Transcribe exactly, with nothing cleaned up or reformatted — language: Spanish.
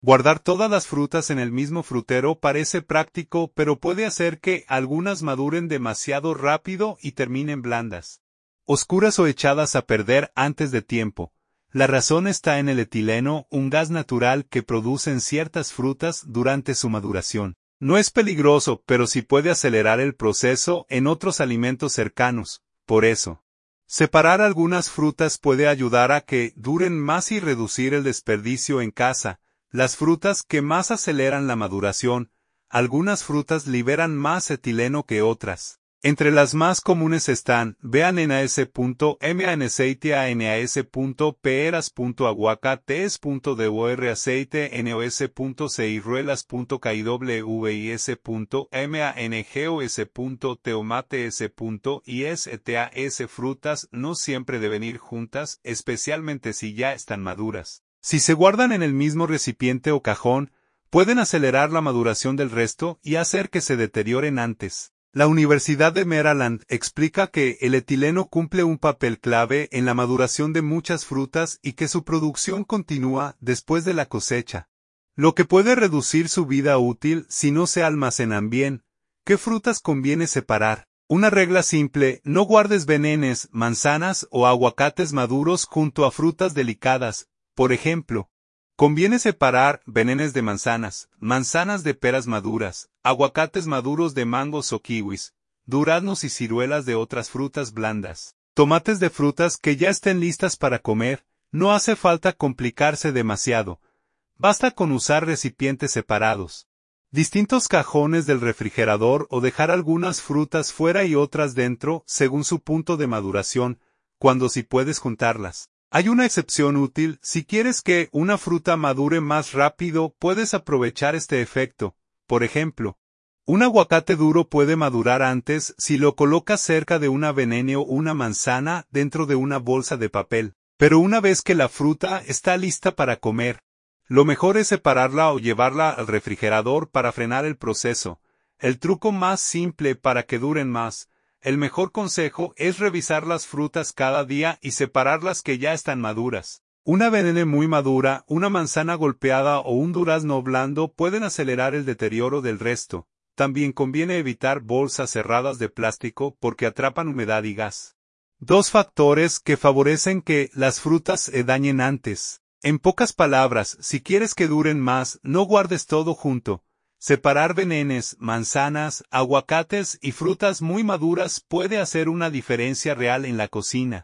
Guardar todas las frutas en el mismo frutero parece práctico, pero puede hacer que algunas maduren demasiado rápido y terminen blandas, oscuras o echadas a perder antes de tiempo. La razón está en el etileno, un gas natural que producen ciertas frutas durante su maduración. No es peligroso, pero sí puede acelerar el proceso en otros alimentos cercanos. Por eso, separar algunas frutas puede ayudar a que duren más y reducir el desperdicio en casa. Las frutas que más aceleran la maduración, algunas frutas liberan más etileno que otras. Entre las más comunes están, vean N A S punto M A N aceite A N A S punto peras punto aguacates punto D O R aceite N O S punto ciruelas punto K I W I S punto M A N G O S punto tomates punto I S T A S frutas no siempre deben ir juntas, especialmente si ya están maduras. Si se guardan en el mismo recipiente o cajón, pueden acelerar la maduración del resto y hacer que se deterioren antes. La Universidad de Maryland explica que el etileno cumple un papel clave en la maduración de muchas frutas y que su producción continúa después de la cosecha, lo que puede reducir su vida útil si no se almacenan bien. ¿Qué frutas conviene separar? Una regla simple: no guardes benenes, manzanas o aguacates maduros junto a frutas delicadas. Por ejemplo, conviene separar benenes de manzanas, manzanas de peras maduras, aguacates maduros de mangos o kiwis, duraznos y ciruelas de otras frutas blandas, tomates de frutas que ya estén listas para comer. No hace falta complicarse demasiado. Basta con usar recipientes separados, distintos cajones del refrigerador o dejar algunas frutas fuera y otras dentro según su punto de maduración, cuando sí puedes juntarlas. Hay una excepción útil: si quieres que una fruta madure más rápido, puedes aprovechar este efecto. Por ejemplo, un aguacate duro puede madurar antes si lo colocas cerca de una veneno o una manzana dentro de una bolsa de papel. Pero una vez que la fruta está lista para comer, lo mejor es separarla o llevarla al refrigerador para frenar el proceso. El truco más simple para que duren más: el mejor consejo es revisar las frutas cada día y separar las que ya están maduras. Una banana muy madura, una manzana golpeada o un durazno blando pueden acelerar el deterioro del resto. También conviene evitar bolsas cerradas de plástico porque atrapan humedad y gas. Dos factores que favorecen que las frutas se dañen antes. En pocas palabras, si quieres que duren más, no guardes todo junto. Separar benenes, manzanas, aguacates y frutas muy maduras puede hacer una diferencia real en la cocina.